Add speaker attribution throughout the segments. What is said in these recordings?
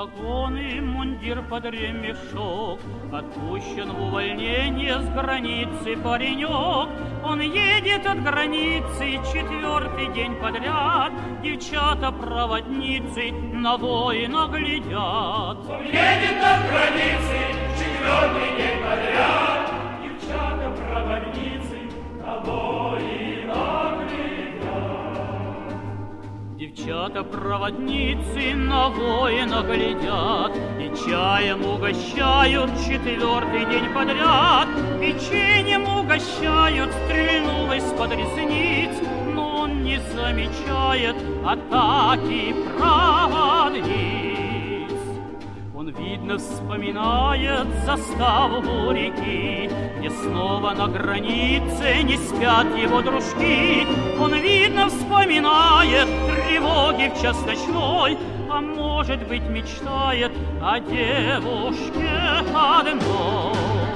Speaker 1: погоны, мундир под ремешок, отпущен в увольнение с границы паренек. Он едет от границы 4-й день подряд, девчата-проводницы на воина глядят.
Speaker 2: Он едет от границы 4-й день подряд, девчата-проводницы на воина глядят.
Speaker 1: Девчата-проводницы на воина глядят и чаем угощают 4-й день подряд, печеньем угощают, стрельнув из-под ресниц, но он не замечает атаки проводниц. Он, видно, вспоминает заставу реки, где снова на границе не спят его дружки. Он, видно, вспоминает тревоги в час ночной, а может быть, мечтает о девушке одной.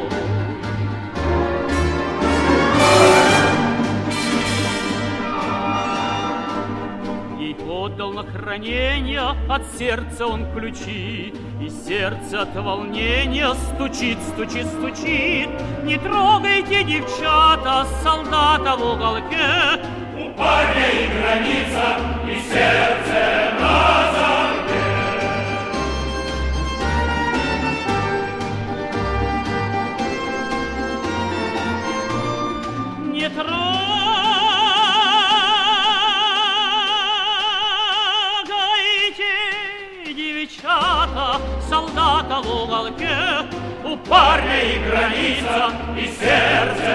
Speaker 1: Отдал на хранение от сердца он ключи, и сердце от волнения стучит, стучит, стучит. Не трогайте, девчата, солдата в уголке.
Speaker 2: У парня и граница, и сердце на замке.
Speaker 1: Не трогайте, девчата, солдата в уголке.
Speaker 2: У парня и граница, и сердце